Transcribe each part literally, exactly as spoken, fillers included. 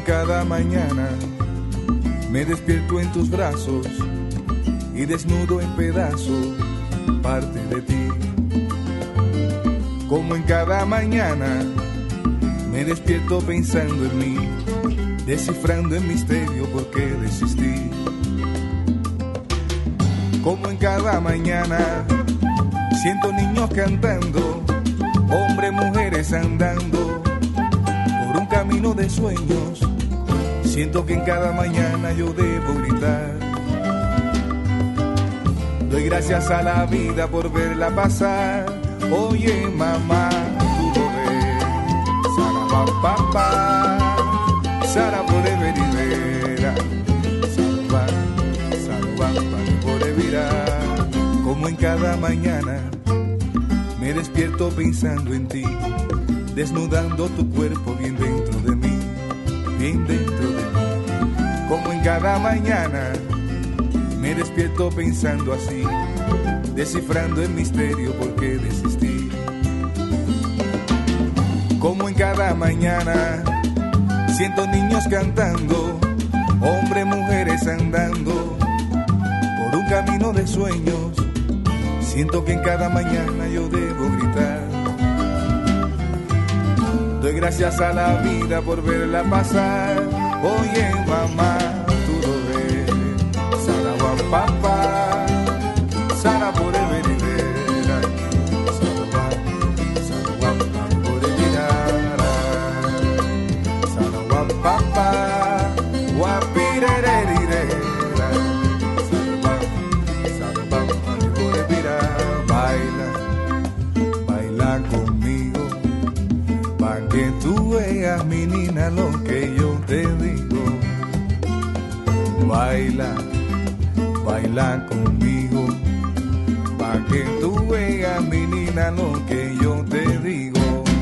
en cada mañana me despierto en tus brazos y desnudo en pedazos parte de ti. Como en cada mañana me despierto pensando en mí, descifrando el misterio por qué desistí. Como en cada mañana siento niños cantando, hombres, mujeres andando por un camino de sueños. Siento que en cada mañana yo debo gritar. Doy gracias a la vida por verla pasar. Oye mamá, tú lo ves. Sara papá, Sara por verivera. Salva, salva por evira. Como en cada mañana me despierto pensando en ti, desnudando tu cuerpo bien dentro de mí, bien dentro de mí. Como en cada mañana me despierto pensando así, descifrando el misterio por qué desistí. Como en cada mañana siento niños cantando, hombres, mujeres andando por un camino de sueños. Siento que en cada mañana yo debo gritar. Doy gracias a la vida por verla pasar. Oye mamá, tú lo ves. Sara papá, Sara por el venidera. Sara, Sara por el mirara. Sara papá, guapirererirera. Sara, Sara por el mirara. Baila, baila conmigo, pa' que tú veas, mi nina, lo que yo te digo. Baila, baila conmigo, pa' que tú veas, mi nina, lo que yo te digo.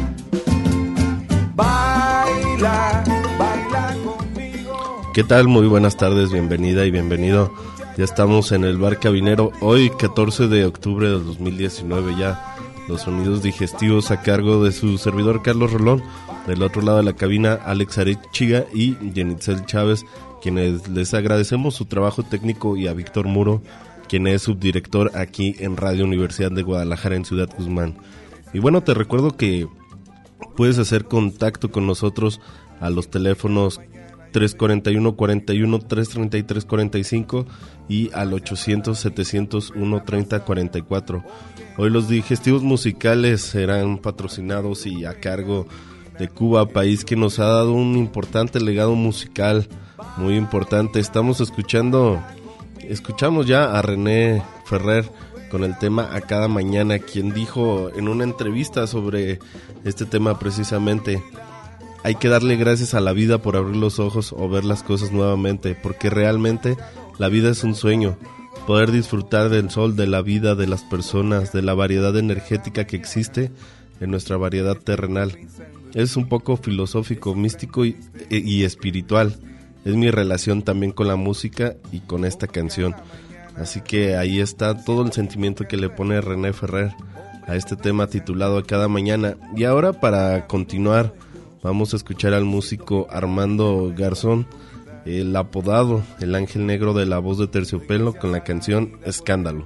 Baila, baila conmigo. ¿Qué tal? Muy buenas tardes, bienvenida y bienvenido. Ya estamos en el Bar Cabinero, hoy catorce de octubre del dos mil diecinueve, ya los sonidos digestivos a cargo de su servidor Carlos Rolón, del otro lado de la cabina Alex Arechiga y Yenitzel Chávez, quienes les agradecemos su trabajo técnico, y a Víctor Muro, quien es subdirector aquí en Radio Universidad de Guadalajara en Ciudad Guzmán. Y bueno, te recuerdo que puedes hacer contacto con nosotros a los teléfonos tres cuarenta y uno, cuarenta y uno, tres treinta y tres, cuarenta y cinco y al ochocientos, setecientos uno, treinta, cuarenta y cuatro. Hoy los digestivos musicales serán patrocinados y a cargo de Cuba, país que nos ha dado un importante legado musical, muy importante. Estamos escuchando, escuchamos ya a René Ferrer con el tema A Cada Mañana, quien dijo en una entrevista sobre este tema precisamente: hay que darle gracias a la vida por abrir los ojos o ver las cosas nuevamente, porque realmente la vida es un sueño. Poder disfrutar del sol, de la vida, de las personas, de la variedad energética que existe en nuestra variedad terrenal. Es un poco filosófico, místico y, y espiritual. Es mi relación también con la música y con esta canción. Así que ahí está todo el sentimiento que le pone René Ferrer a este tema titulado A Cada Mañana. Y ahora, para continuar, vamos a escuchar al músico Armando Garzón, el apodado el Ángel Negro de la voz de Terciopelo, con la canción Escándalo.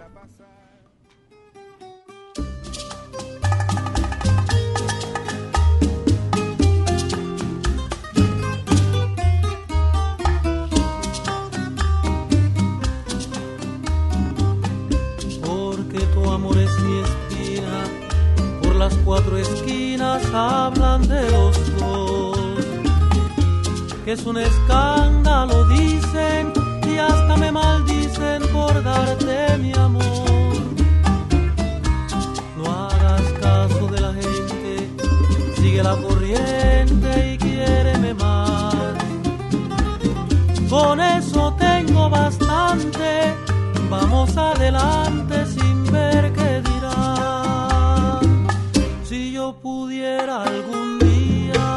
Porque tu amor es mi espina, por las cuatro esquinas hablan de los dos, que es un escándalo, dicen, y hasta me maldicen por darte mi amor. No hagas caso de la gente, sigue la corriente y quiéreme más. Con eso tengo bastante, vamos adelante sin ver qué dirán. Si yo pudiera algún día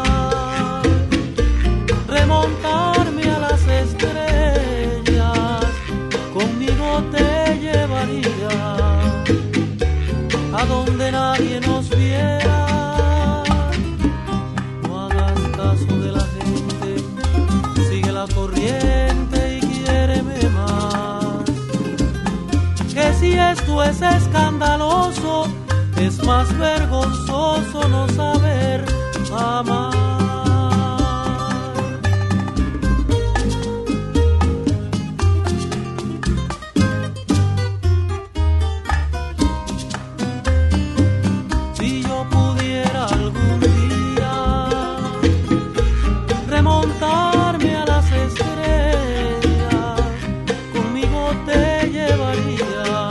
remontarme a las estrellas, conmigo te llevaría a donde nadie nos viera. No hagas caso de la gente, es escandaloso, es más vergonzoso no saber amar. Si yo pudiera algún día remontarme a las estrellas, conmigo te llevaría.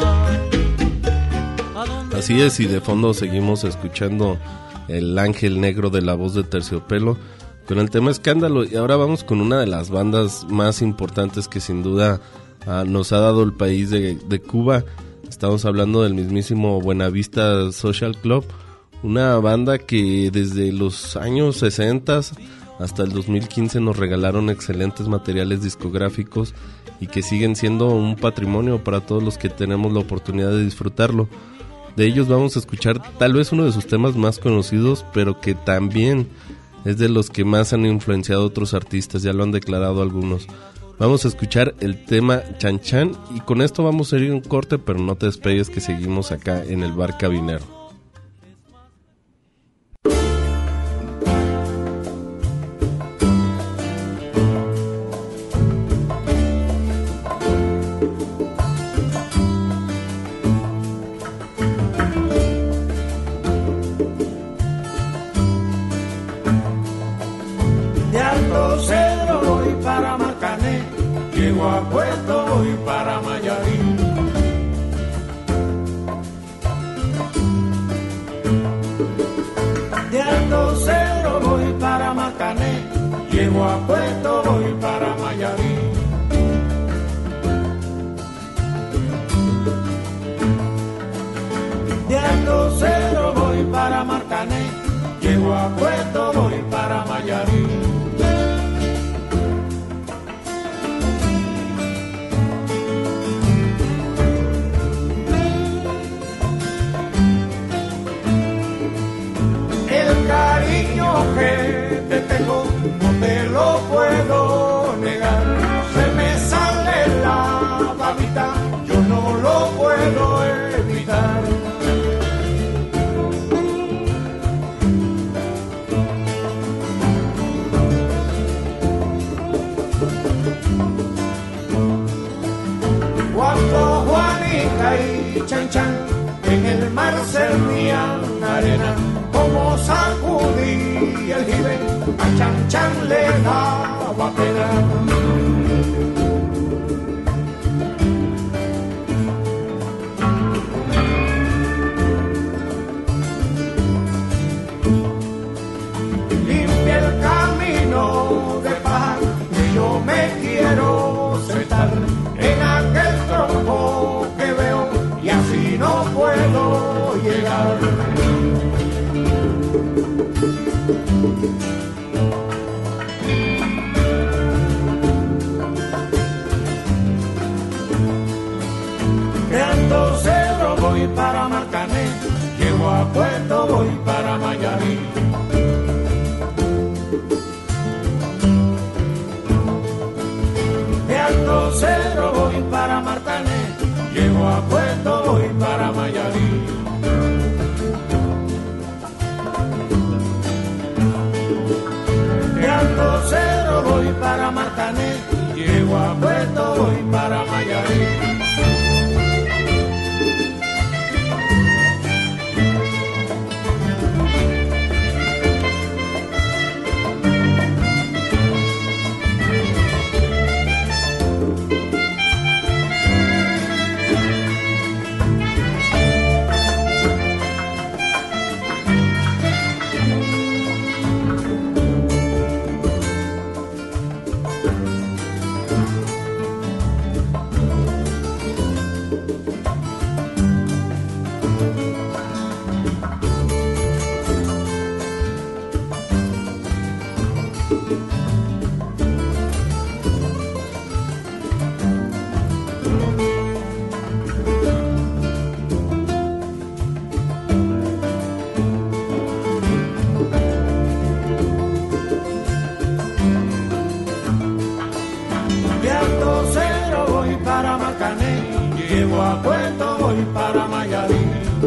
Así es, y de fondo seguimos escuchando El Ángel Negro de la Voz de Terciopelo con el tema Escándalo. Y ahora vamos con una de las bandas más importantes que sin duda uh, nos ha dado el país de, de Cuba. Estamos hablando del mismísimo Buenavista Social Club, una banda que desde los años sesenta hasta el dos mil quince nos regalaron excelentes materiales discográficos y que siguen siendo un patrimonio para todos los que tenemos la oportunidad de disfrutarlo. De ellos vamos a escuchar tal vez uno de sus temas más conocidos, pero que también es de los que más han influenciado a otros artistas, ya lo han declarado algunos. Vamos a escuchar el tema Chan Chan y con esto vamos a ir a un corte, pero no te despegues que seguimos acá en el Bar Cabinero. Llego a Puerto, voy para Mayarí. De Alto Cedro voy para Macané. Llego a Puerto, voy para Mayarí. De Alto Cedro voy para Macané. Llego a Puerto, voy para Mayarí. Que te tengo, no te lo puedo negar. Se me sale la babita, yo no lo puedo evitar. Cuando Juanita y Chan Chan en el mar servían arena, como sacudí el jibe, a Chan Chan le daba pena. Limpia el camino de paz, que yo me quiero sentar en aquel tronco que veo y así no puedo llegar. De Alto Cedro voy para Marcané, llego a Puerto, voy para Mayarí. De Alto Cedro voy para Marcané, llego a Puerto, voy para Mayarí. De Alto Cedro voy para Marcané, llego a Puerto, voy para Mayarí.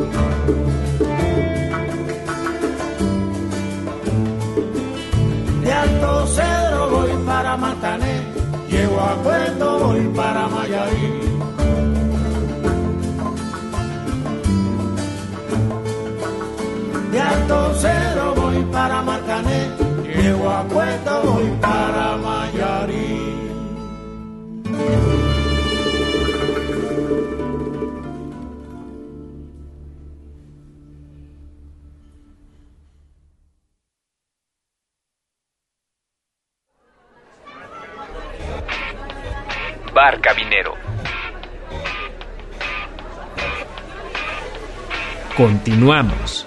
De Alto Cedro voy para Matané, llego a Puerto, voy para Mayarí. De Alto Cedro voy para Matané, llego a Puerto, voy para Mayarí. Bar Cabinero. Continuamos.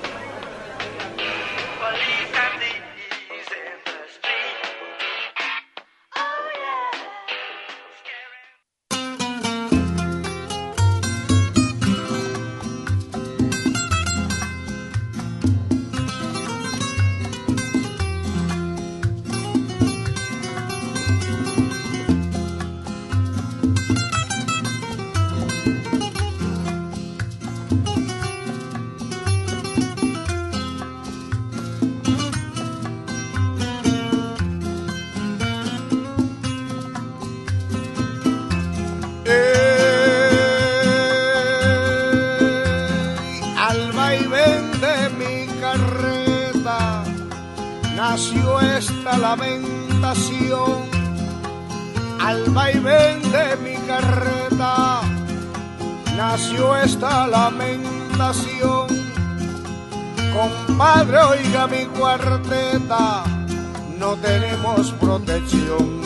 Nació esta lamentación, al vaivén de mi carreta, nació esta lamentación. Compadre, oiga mi cuarteta, no tenemos protección.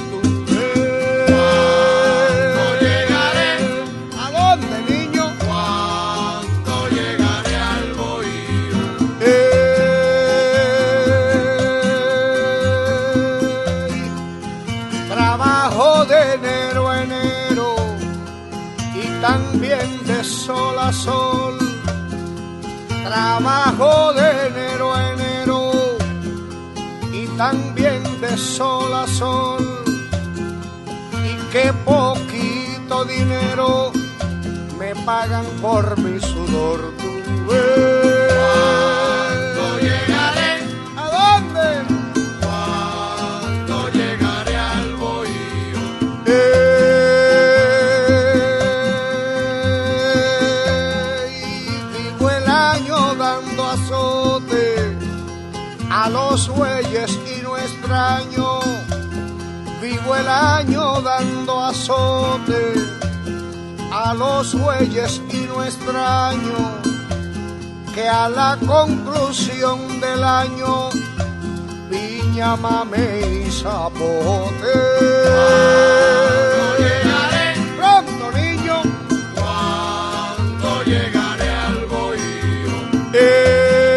¿Cuándo llegaré? ¿A dónde, niño? ¿Cuándo llegaré al bohío? Eh, De enero a enero y también de sol a sol, trabajo de enero a enero y también de sol a sol, y qué poquito dinero me pagan por mi sudor. ¿Cuándo llegaré? ¿A dónde? A los bueyes y no extraño, vivo el año dando azote. A los bueyes y no extraño, que a la conclusión del año piña, mame y zapote. ¿Cuándo llegaré? Pronto, niño. ¿Cuándo llegaré al bohío? Eh,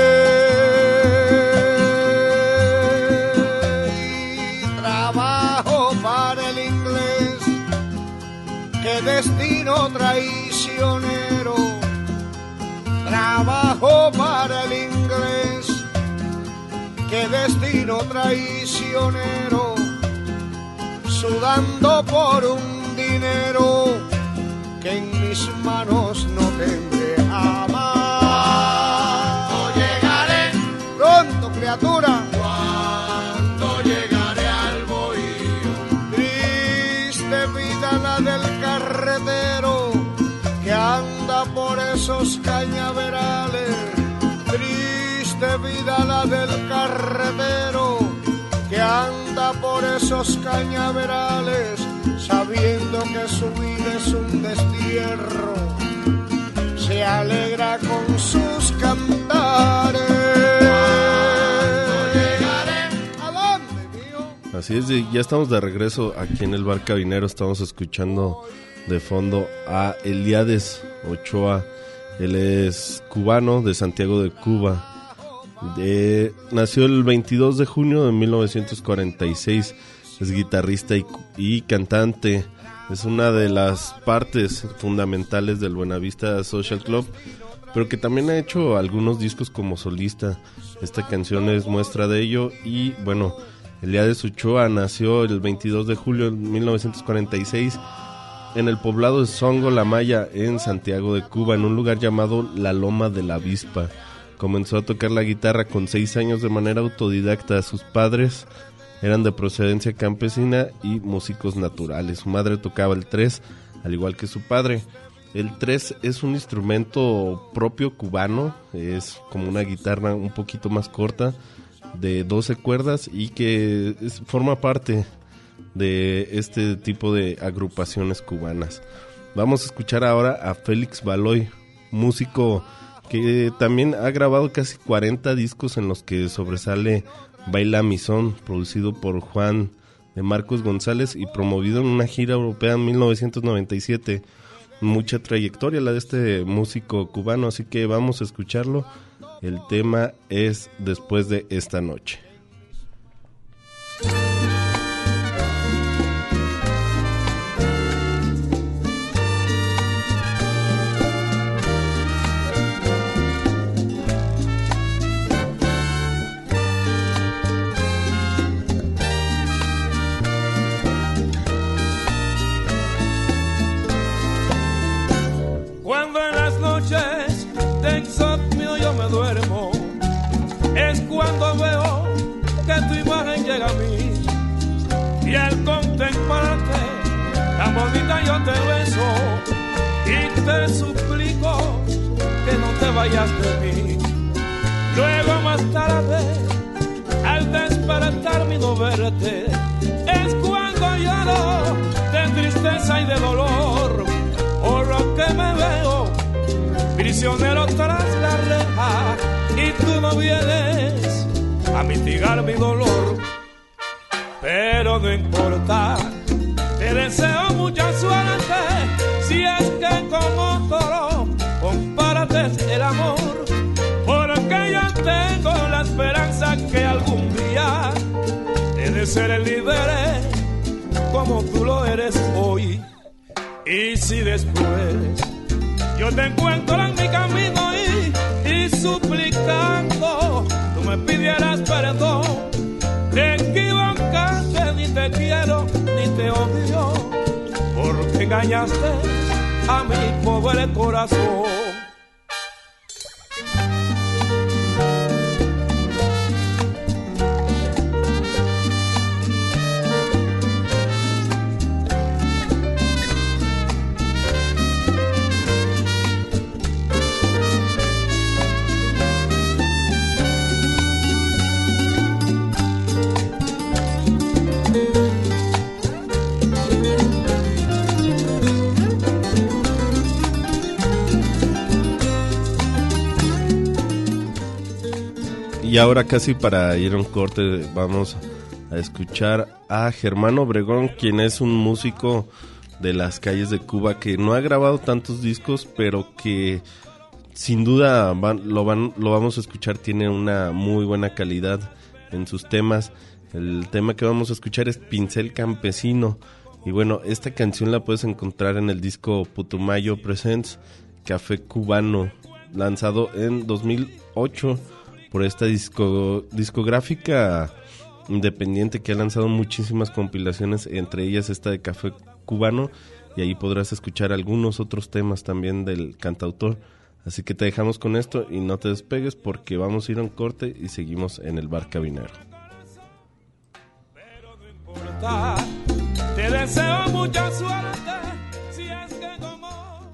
Destino traicionero, trabajo para el inglés. Qué destino traicionero, sudando por un dinero que en mis manos no tendré jamás. ¿Cuándo llegaré? Pronto, criatura. ¿Cuándo llegaré al bohío? Triste vida la del carretero que anda por esos cañaverales. Triste vida la del carretero que anda por esos cañaverales, sabiendo que su vida es un destierro, se alegra con sus cantares. ¿Cuándo llegaré? ¿A dónde, mío? Así es, ya estamos de regreso aquí en el Bar Cabinero. Estamos escuchando de fondo a Eliades Ochoa. Él es cubano, de Santiago de Cuba. De, nació el veintidós de junio de mil novecientos cuarenta y seis. Es guitarrista y, y cantante. Es una de las partes fundamentales del Buenavista Social Club, pero que también ha hecho algunos discos como solista. Esta canción es muestra de ello. Y bueno, Eliades Ochoa nació el veintidós de julio de mil novecientos cuarenta y seis en el poblado de Songo La Maya, en Santiago de Cuba, en un lugar llamado La Loma de la Avispa. Comenzó a tocar la guitarra con seis años de manera autodidacta. Sus padres eran de procedencia campesina y músicos naturales. Su madre tocaba el tres, al igual que su padre. El tres es un instrumento propio cubano, es como una guitarra un poquito más corta, de doce cuerdas, y que es, forma parte de este tipo de agrupaciones cubanas. Vamos a escuchar ahora a Félix Baloy, músico que también ha grabado casi cuarenta discos en los que sobresale Baila mi son, producido por Juan de Marcos González y promovido en una gira europea en mil novecientos noventa y siete. Mucha trayectoria la de este músico cubano, así que vamos a escucharlo. El tema es Después de esta noche. Duermo, es cuando veo que tu imagen llega a mí, y al contemplarte tan bonita yo te beso y te suplico que no te vayas de mí. Luego más tarde, al despertarme y no verte, es cuando lloro de tristeza y de dolor por lo que me veo prisionero tras la reja, y tú no vienes a mitigar mi dolor. Pero no importa, te deseo mucha suerte, si es que como otro compárate el amor, porque yo tengo la esperanza que algún día he de ser libre como tú lo eres hoy. Y si después yo te encuentro en mi camino y, y suplicando tú me pidieras perdón, te equivocaste, ni te quiero ni te odio, porque engañaste a mi pobre corazón. Y ahora, casi para ir a un corte, vamos a escuchar a Germán Obregón, quien es un músico de las calles de Cuba que no ha grabado tantos discos, pero que sin duda van, lo, van, lo vamos a escuchar, tiene una muy buena calidad en sus temas. El tema que vamos a escuchar es Pincel Campesino, y bueno, esta canción la puedes encontrar en el disco Putumayo Presents Café Cubano, lanzado en dos mil ocho por esta disco, discográfica independiente que ha lanzado muchísimas compilaciones, entre ellas esta de Café Cubano, y ahí podrás escuchar algunos otros temas también del cantautor. Así que te dejamos con esto y no te despegues, porque vamos a ir a un corte y seguimos en el Bar Cabinero. Pero no importa, te deseo mucha suerte, si es que como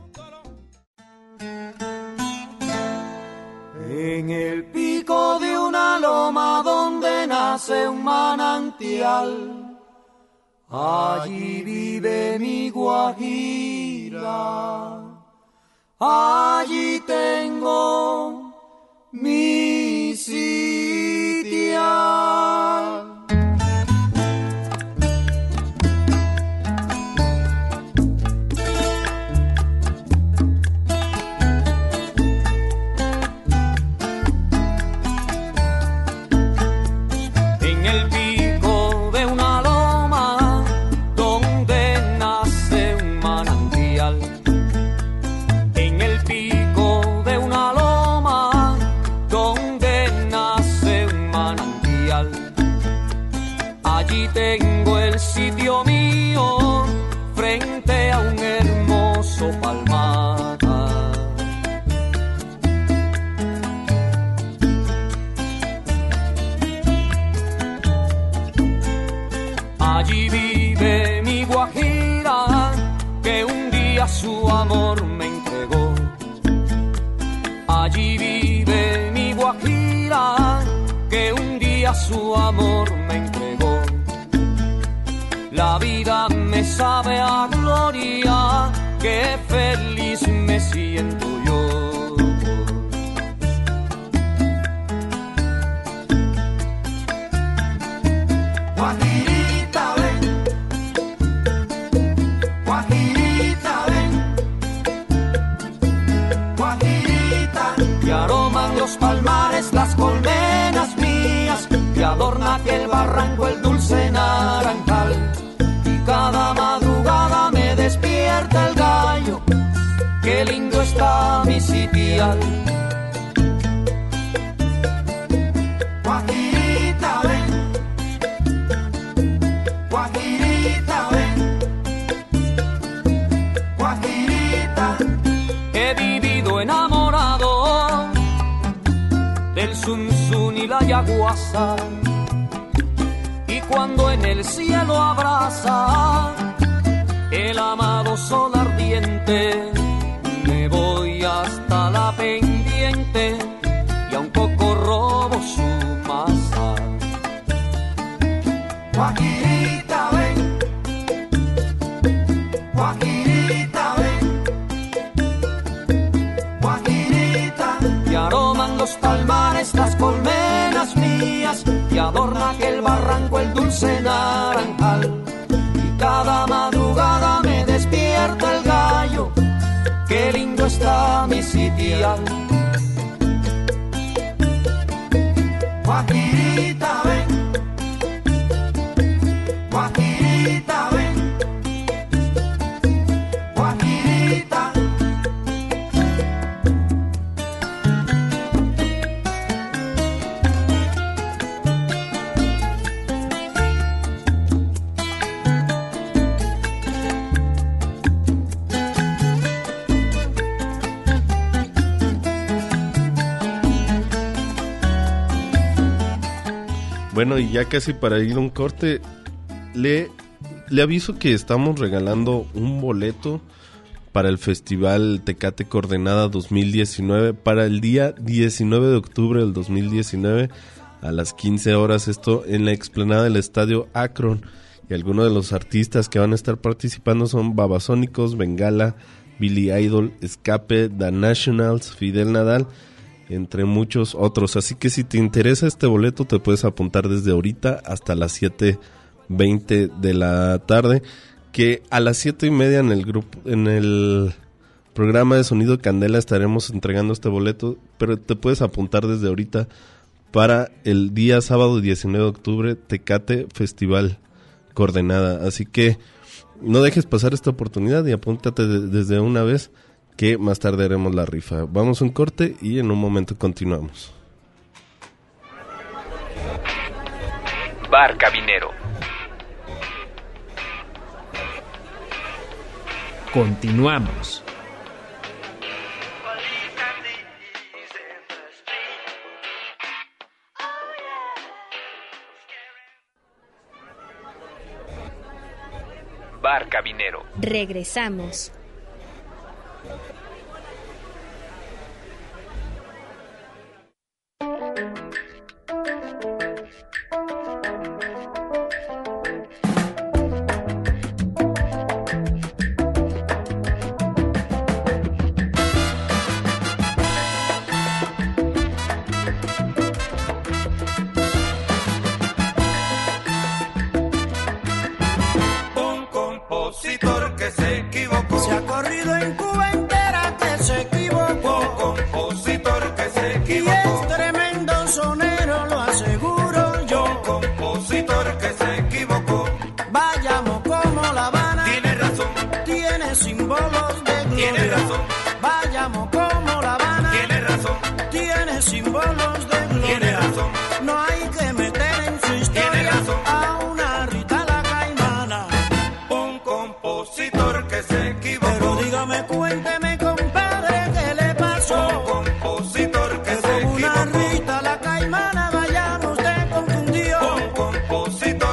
en el pico de una loma donde nace un manantial, allí vive mi guajira, allí tengo mi sitial. Tengo el sitio mío frente a un su amor me entregó. Allí vive mi Guajira, que un día su amor me entregó. La vida me sabe a gloria, que feliz me siento yo. Guajirita, ven, Guajirita, ven, Guajirita. Y aroman los palmares las colmenas mías, y adorna aquel barranco el dulce naranjal. Y cada madrugada me despierta el gallo, qué lindo está mi sitial. Guajirita, ven, Guajirita, ven, Guajirita. He vivido enamorado del zunzún y la yaguasa, y cuando en el cielo abraza el amado sol ardiente, me voy hasta la pendiente y a un poco robo su masa. Guajirita, ven, Guajirita, ven, Guajirita. Y aroman los palmares las colmenas mías, y adorna aquel barranco el dulce naranjal. Y cada madrugada me despierta el gallo, qué lindo está mi sitial. Guajirita, ven, Guajirita, ven, Guajirita. Bueno, y ya casi para ir a un corte, le, le aviso que estamos regalando un boleto para el Festival Tecate Coordenada dos mil diecinueve para el día diecinueve de octubre del dos mil diecinueve a las quince horas, esto en la explanada del Estadio Akron. Y algunos de los artistas que van a estar participando son Babasónicos, Bengala, Billy Idol, Escape, The Nationals, Fidel Nadal, entre muchos otros. Así que si te interesa este boleto, te puedes apuntar desde ahorita hasta las siete veinte de la tarde, que a las siete y media en el grupo, en el programa de Sonido Candela estaremos entregando este boleto, pero te puedes apuntar desde ahorita para el día sábado diecinueve de octubre, Tecate Festival Coordenada. Así que no dejes pasar esta oportunidad y apúntate de, desde una vez, que más tarde haremos la rifa. Vamos a un corte y en un momento continuamos. Bar Cabinero. Continuamos. Bar Cabinero. Regresamos.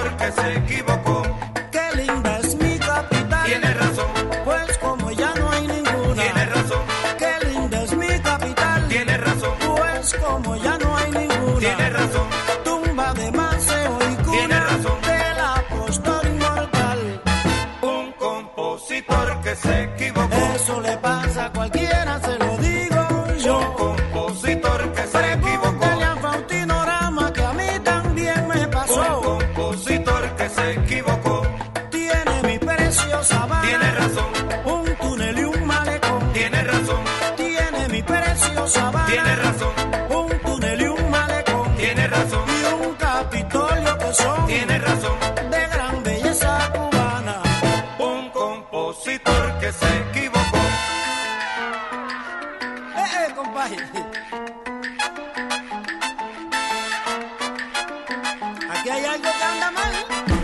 Qué linda es mi capital. Tiene razón. Pues como ya no hay como ya no hay ninguna. Tiene razón. Tumba de Maceo y cuna. Tiene razón. Del apóstol inmortal. Un compositor que se equivocó. Eso le pasa a cualquiera, se lo digo yo. Un compositor que se equivocó. Pregúntale a Faustino Rama que a mí también me pasó. Un compositor que se equivocó. Tiene mi preciosa Habana. Tiene razón. Un túnel y un malecón. Tiene razón. Tiene mi preciosa Habana. Tiene razón. Un túnel y un malecón. Tiene razón. Y un Capitolio que son. Tiene razón. De gran belleza cubana. Un compositor que se equivocó. Eh, eh, compadre. Aquí hay algo que anda mal.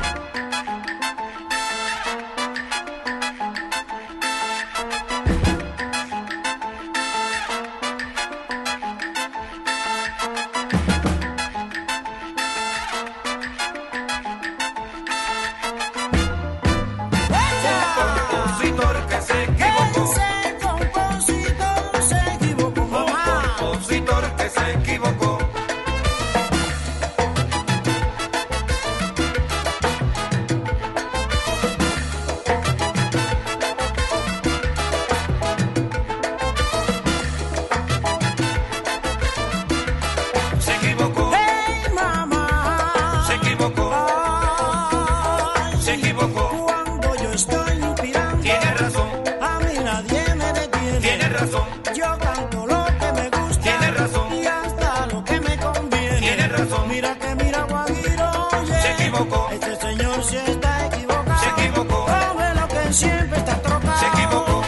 Compositor que se equivocó. Ese compositor se equivocó, Un mamá. compositor que se equivocó. Se equivocó. Hey, mamá. Se equivocó. Ay, Se equivocó. cuando yo estoy inspirando, Tiene razón. a mí nadie me detiene. Tiene razón. Yo canto lo que me gusta. Tiene razón. Y hasta lo que me conviene. Tiene razón. Mira que mira, Guajiro, oye. Se equivocó. Este señor sí está equivocado. Se equivocó. Come lo que siempre está trocado. Se equivocó.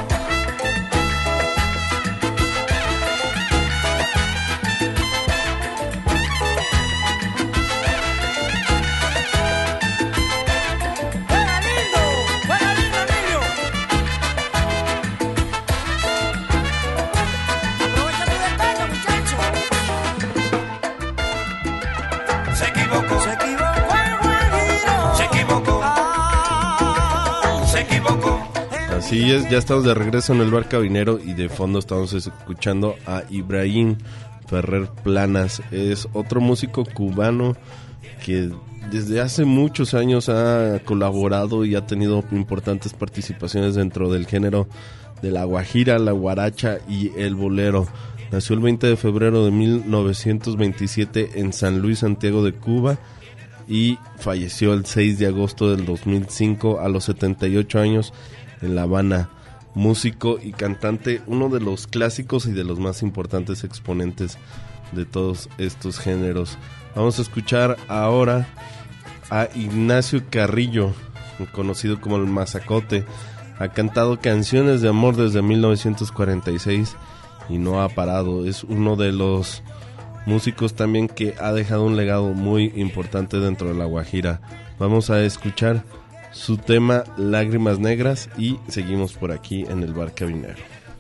¡Fuera lindo! ¡Fuera lindo, Emilio! Aprovecha tu descarga, muchacho. Se equivocó. Se equivocó el Guajiro. Se equivocó. Ay, Se equivocó. Así es, ya estamos de regreso en el bar cabinero y de fondo estamos escuchando a Ibrahim Ferrer Planas. Es otro músico cubano que desde hace muchos años ha colaborado y ha tenido importantes participaciones dentro del género de la guajira, la guaracha y el bolero. Nació el veinte de febrero de mil novecientos veintisiete en San Luis, Santiago de Cuba, y falleció el seis de agosto del dos mil cinco a los setenta y ocho años en La Habana. Músico y cantante, uno de los clásicos y de los más importantes exponentes de todos estos géneros. Vamos a escuchar ahora a Ignacio Carrillo, conocido como el Mazacote. Ha cantado canciones de amor desde mil novecientos cuarenta y seis y no ha parado. Es uno de los músicos también que ha dejado un legado muy importante dentro de la guajira. Vamos a escuchar su tema Lágrimas Negras y seguimos por aquí en el bar cabinero.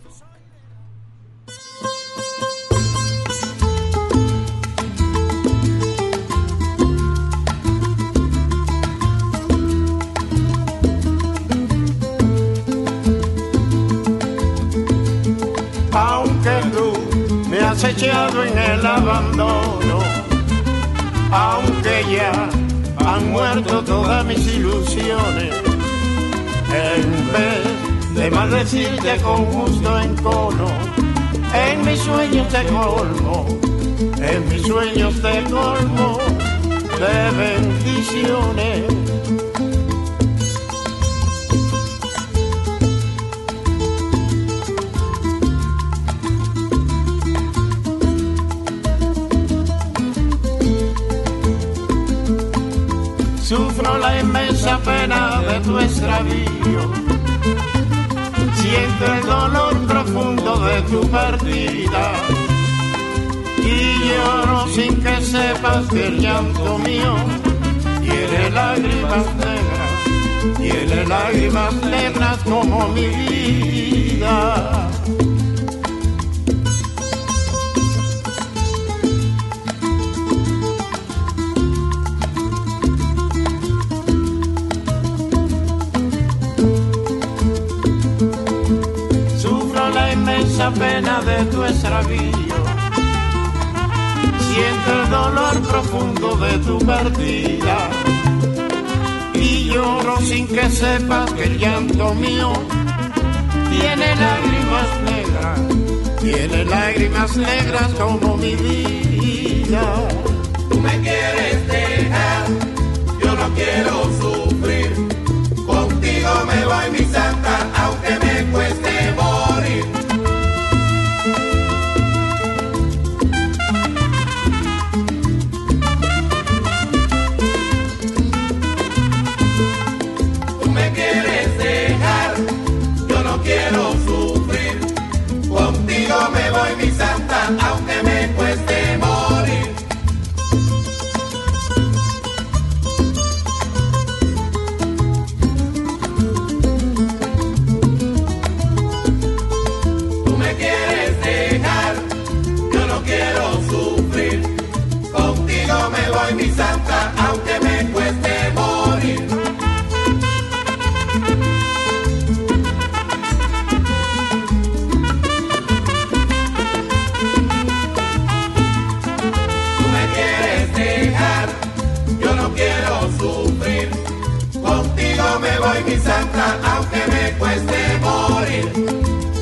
Aunque tú me has echado en el abandono, aunque ya han muerto todas mis ilusiones, en vez de maldecirte con gusto en cono, en mis sueños te colmo, en mis sueños te colmo de bendiciones. Sufro la inmensa pena de tu extravío, siento el dolor profundo de tu partida y lloro sin que sepas que el llanto mío tiene lágrimas negras, tiene lágrimas negras como mi vida. Sufro la inmensa pena de tu extravío, siento el dolor profundo de tu partida y lloro sin que sepas que el llanto mío tiene lágrimas negras, tiene lágrimas negras como mi vida. Tú me quieres dejar, yo no quiero sufrir, contigo me voy mi santa, aunque me cueste morir. Tú me quieres dejar, yo no quiero sufrir, contigo me voy mi santa, aunque me cueste morir. Tú me quieres dejar, yo no quiero sufrir, contigo me voy mi santa, aunque me cueste morir. Yo no quiero sufrir, contigo me voy mi santa, aunque me cueste morir.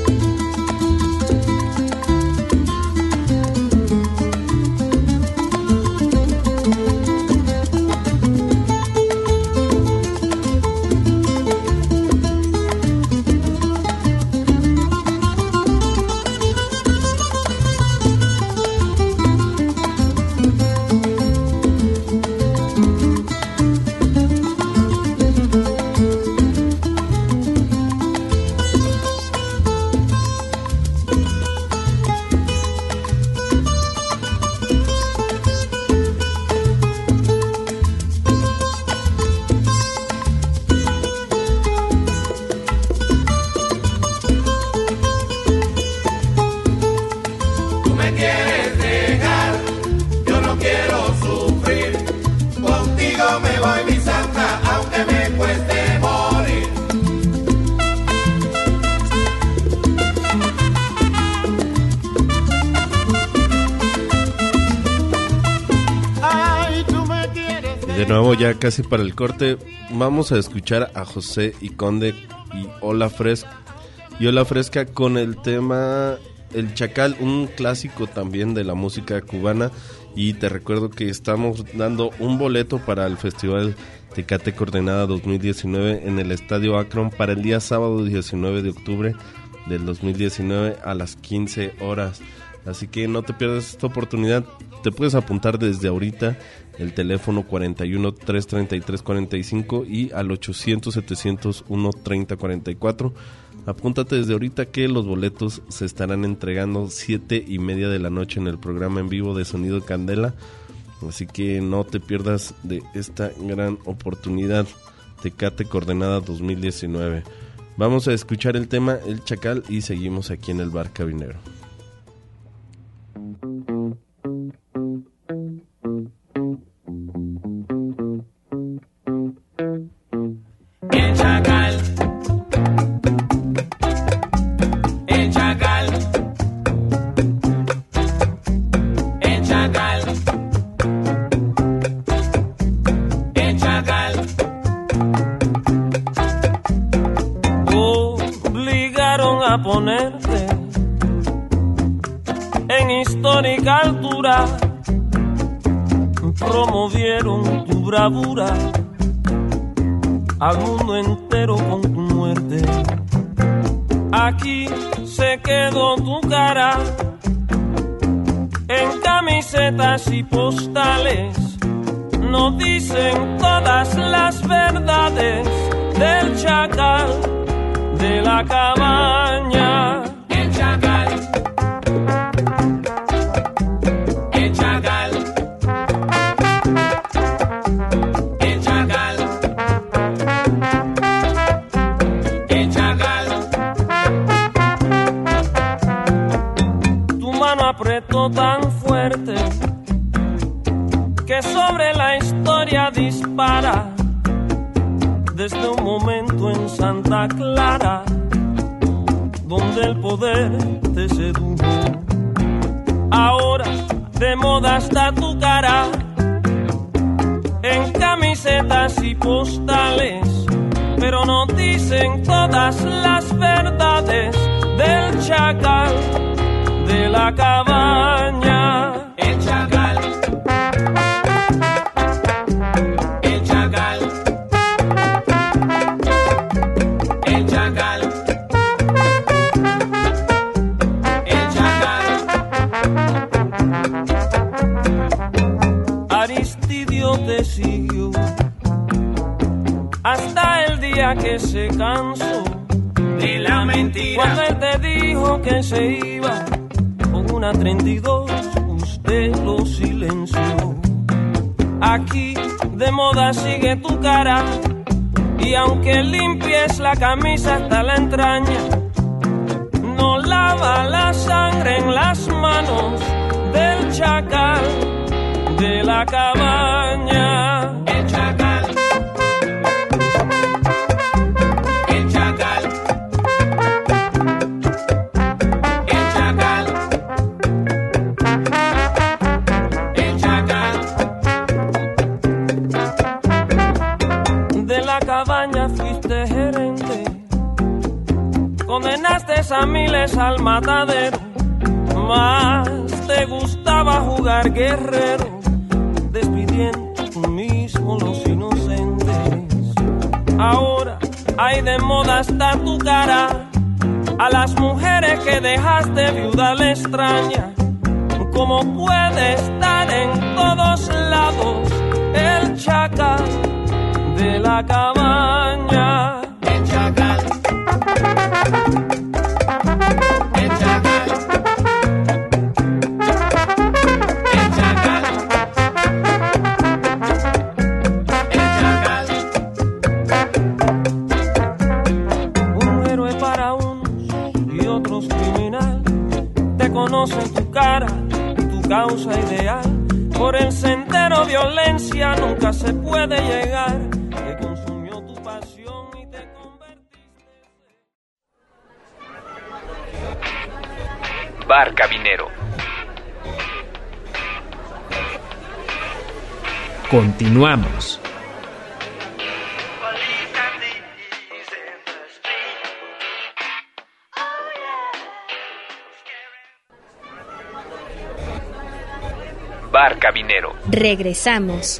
De nuevo, ya casi para el corte, vamos a escuchar a José y Conde y Ola Fresca, y Ola Fresca con el tema El Chacal, un clásico también de la música cubana. Y te recuerdo que estamos dando un boleto para el Festival Tecate Coordenada dos mil diecinueve en el Estadio Akron para el día sábado diecinueve de octubre del dos mil diecinueve a las quince horas. Así que no te pierdas esta oportunidad. Te puedes apuntar desde ahorita, el teléfono cuarenta y uno, trescientos treinta y tres, cuarenta y cinco y al ochocientos, setecientos uno, treinta, cuarenta y cuatro. Apúntate desde ahorita que los boletos se estarán entregando siete y media de la noche en el programa en vivo de Sonido Candela. Así que no te pierdas de esta gran oportunidad. Tecate Coordenada dos mil diecinueve. Vamos a escuchar el tema El Chacal y seguimos aquí en el Bar Cabinero. El chacal, el chacal, el chacal, el chacal. Obligaron a ponerte en histórica altura, promovieron tu bravura al mundo entero con tu muerte. Aquí se quedó tu cara en camisetas y postales. No dicen todas las verdades del chacal de la cabaña. El chacal, el chacal, el chacal, el chacal. Tu mano apretó tan fuerte que sobre la historia dispara desde un momento en Santa Clara donde el poder te sedujo. Ahora de moda está tu cara, en camisetas y postales, pero no dicen todas las verdades del chacal de la cabaña. El chacal, el chacal, el chacal, el chacal. Aristidio te siguió hasta el día que se cansó de la mentira. Cuando él te dijo que se iba con una treinta y dos, usted lo silenció. Aquí de moda sigue tu cara, y aunque limpies la camisa hasta la entraña, no lava la sangre en las manos del chacal de la cabaña. El chacal, el chacal, el chacal, el chacal. De la cabaña fuiste gerente, condenaste a miles al matadero, más te gustaba jugar guerrero, despidiendo tú mismo los inocentes. Ahora hay de moda hasta tu cara, a las mujeres que dejaste viuda le extraña. Como puede estar en todos lados el chacal de la cabaña. El chacal, el chacal, el chacal, el chacal. Un héroe para unos y otros criminal, te conocen tu cara y tu causa ideal. Por el sendero violencia nunca se puede llegar, que consumió tu pasión y te convertiste. Bar Cabinero. Continuamos. Bar Cabinero. Regresamos.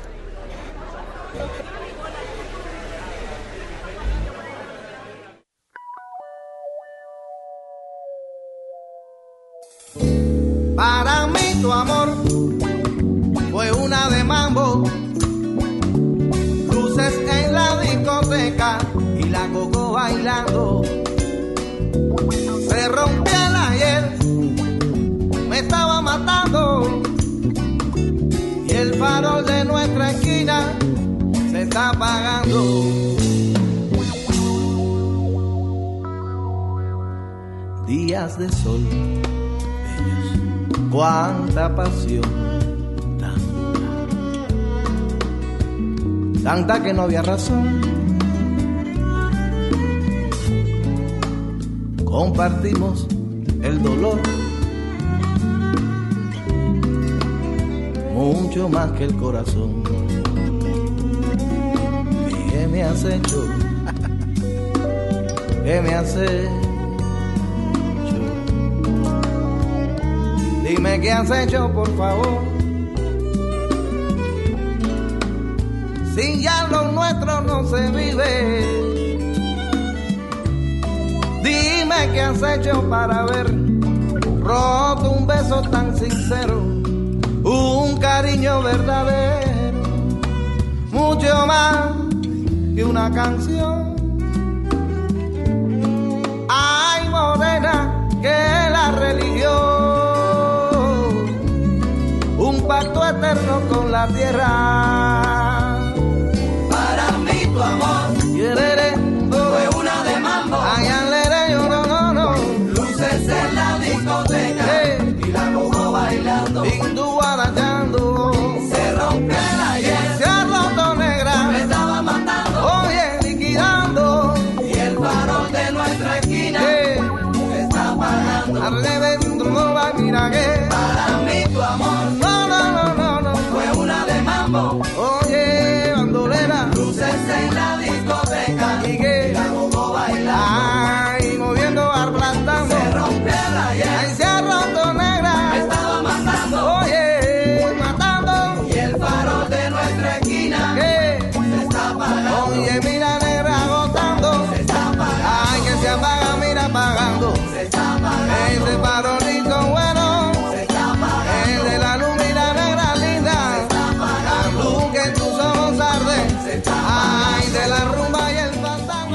Para mí tu amor fue una de mambo, luces en la discoteca y la coco bailando. Se rompió el ayer, me estaba matando, y el farol de nuestra esquina se está apagando. Días de sol, cuánta pasión, tanta, tanta que no había razón. Compartimos el dolor, mucho más que el corazón. ¿Qué me has hecho? ¿Qué me has hecho? Dime qué has hecho, por favor. Si ya lo nuestro no se vive, dime qué has hecho para haber roto un beso tan sincero, un cariño verdadero, mucho más que una canción. Ay, morena, que la religión, un pacto eterno con la tierra. Para mí tu amor fue una de mambo, ay, alere, yo no, no, no. luces en la discoteca, Hey. y la coco bailando. Hindú guarachando, Se rompió el ayer, se ha roto negra, me estaba matando, oye, liquidando. y el farol de nuestra esquina Hey. se está apagando. Al revés, no va, mira que Para mí tu amor no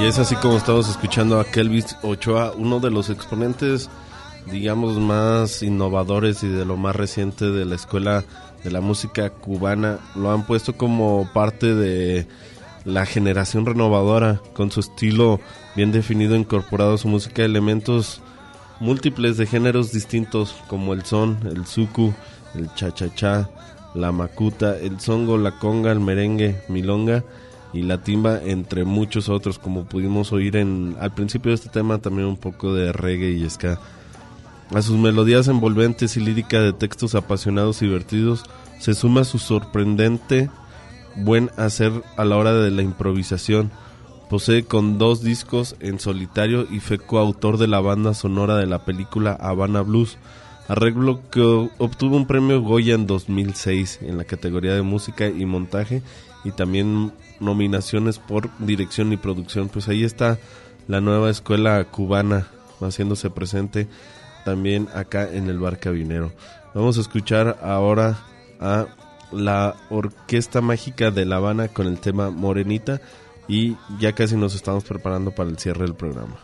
Y es así como estamos escuchando a Kelvis Ochoa, uno de los exponentes, digamos, más innovadores y de lo más reciente de la escuela de la música cubana. Lo han puesto como parte de la generación renovadora, con su estilo bien definido, incorporado a su música elementos múltiples de géneros distintos como el son, el suku, el cha-cha-cha, la macuta, el songo, la conga, el merengue, milonga y la timba, entre muchos otros, como pudimos oír en al principio de este tema, también un poco de reggae y ska. A sus melodías envolventes y lírica de textos apasionados y divertidos se suma su sorprendente buen hacer a la hora de la improvisación. Posee con dos discos en solitario y fue coautor de la banda sonora de la película Havana Blues, arreglo que obtuvo un premio Goya en dos mil seis en la categoría de música y montaje, y también nominaciones por dirección y producción. Pues ahí está la nueva escuela cubana haciéndose presente también acá en el Bar Cabinero. Vamos a escuchar ahora a la Orquesta Mágica de La Habana con el tema Morenita, y ya casi nos estamos preparando para el cierre del programa.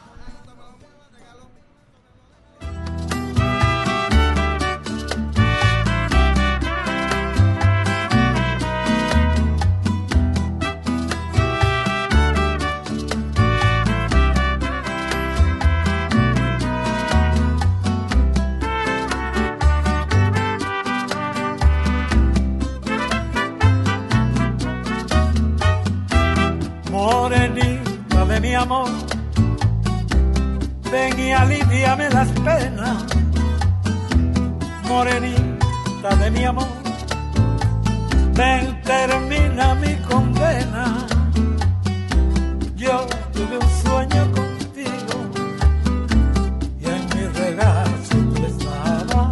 Morenita de mi amor, ven y aliviame las penas. Morenita de mi amor, ven, termina mi condena. Yo tuve un sueño contigo y en mi regazo tú estabas.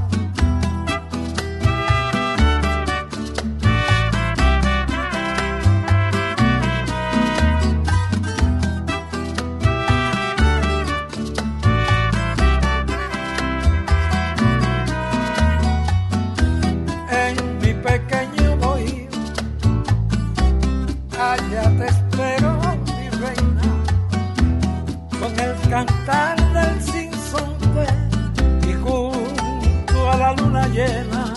Allá te espero, mi reina, con el cantar del sinsonte y junto a la luna llena,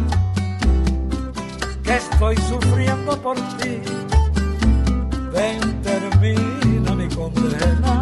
que estoy sufriendo por ti. Ven, termina mi condena.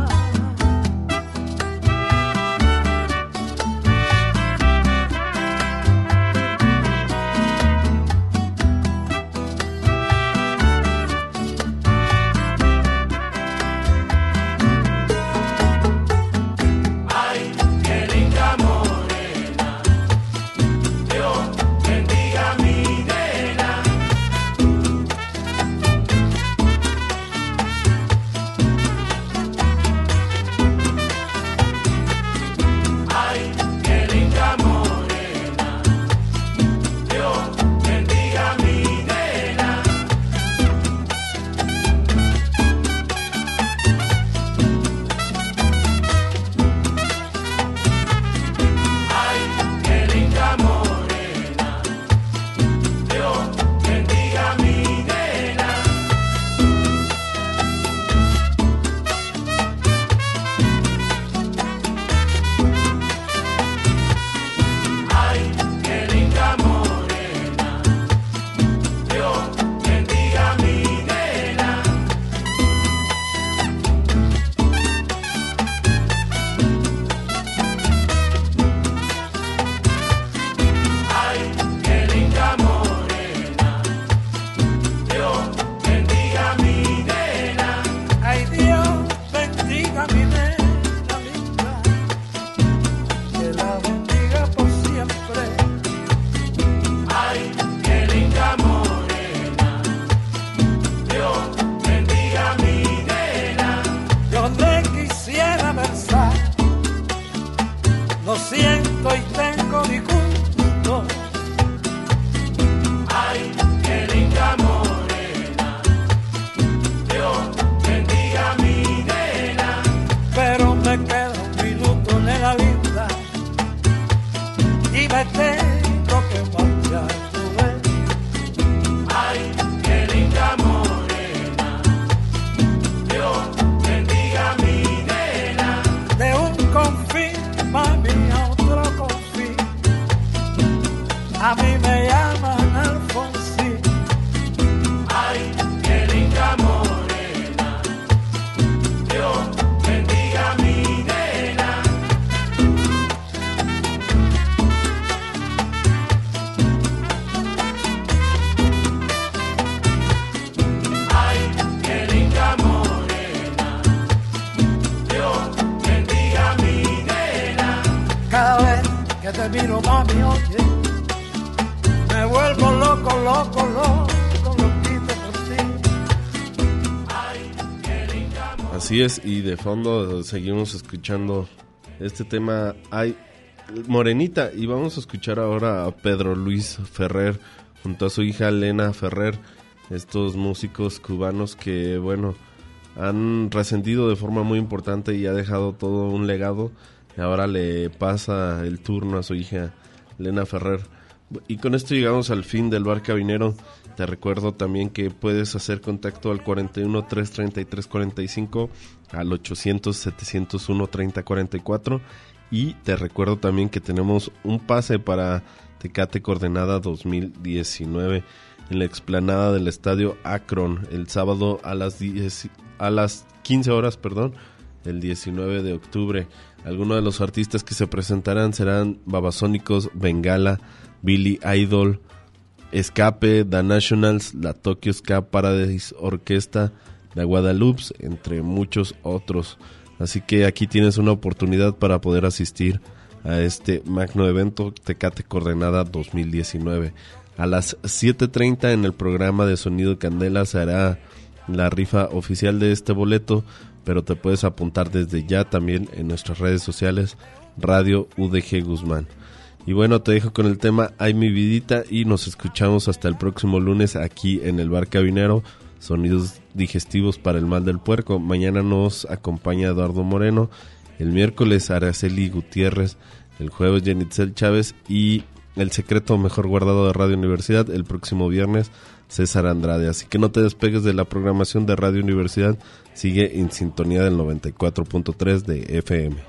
Así es, y de fondo seguimos escuchando este tema, hay Morenita, y vamos a escuchar ahora a Pedro Luis Ferrer junto a su hija Lena Ferrer, estos músicos cubanos que, bueno, han trascendido de forma muy importante y ha dejado todo un legado. Ahora le pasa el turno a su hija Lena Ferrer. Y con esto llegamos al fin del Bar Cabinero. Te recuerdo también que puedes hacer contacto al cuarenta y uno, trescientos treinta y tres, cuarenta y cinco, al ochocientos, setecientos uno, treinta, cuarenta y cuatro. Y te recuerdo también que tenemos un pase para Tecate Coordenada dos mil diecinueve en la explanada del Estadio Akron el sábado a las diez, a las quince horas, perdón, el diecinueve de octubre. Algunos de los artistas que se presentarán serán Babasónicos, Bengala, Billy Idol, Escape, The Nationals, la Tokyo Ska Paradise Orquesta, la Guadalupe, entre muchos otros. Así que aquí tienes una oportunidad para poder asistir a este magno evento Tecate Coordenada dos mil diecinueve. A las siete treinta en el programa de Sonido Candela se hará la rifa oficial de este boleto, pero te puedes apuntar desde ya también en nuestras redes sociales, Radio U D G Guzmán. Y bueno, te dejo con el tema Ay mi vidita y nos escuchamos hasta el próximo lunes aquí en el Bar Cabinero, sonidos digestivos para el mal del puerco. Mañana nos acompaña Eduardo Moreno, el miércoles Araceli Gutiérrez, el jueves Yenitzel Chávez y el secreto mejor guardado de Radio Universidad el próximo viernes César Andrade. Así que no te despegues de la programación de Radio Universidad, sigue en sintonía del noventa y cuatro punto tres de F M.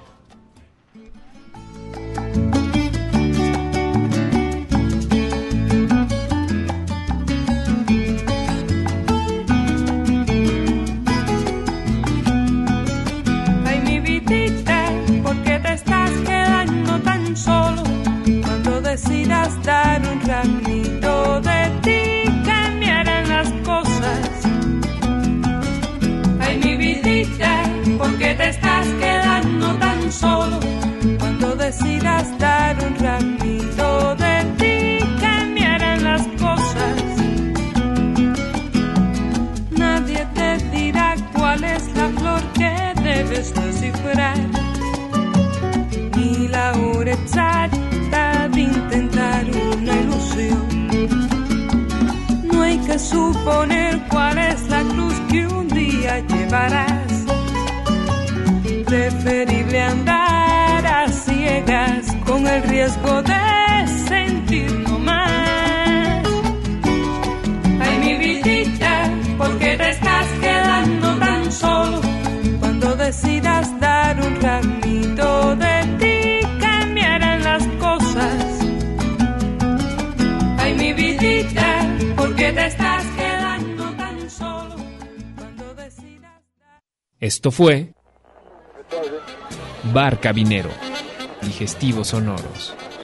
Ay mi vidita, ¿por qué te estás quedando tan solo? Cuando decidas dar un ramito de ti, cambiarán las cosas. Ay mi vidita, ¿por qué te estás quedando tan solo? Cuando decidas dar un ramito de ti, cambiarán las cosas. Nadie te dirá cuál es la flor que debes descifrar, ni la hora exacta de intentar una ilusión. No hay que suponer cuál es la cruz que un día llevarás. Preferible andar a ciegas con el riesgo de sentir no más. Ay mi vidita, ¿por qué te estás quedando tan solo? Cuando decidas dar un ramito de ti, cambiarán las cosas. Ay mi vidita, ¿por qué te estás quedando tan solo? Cuando decidas dar... Esto fue Bar Cabinero, digestivos sonoros.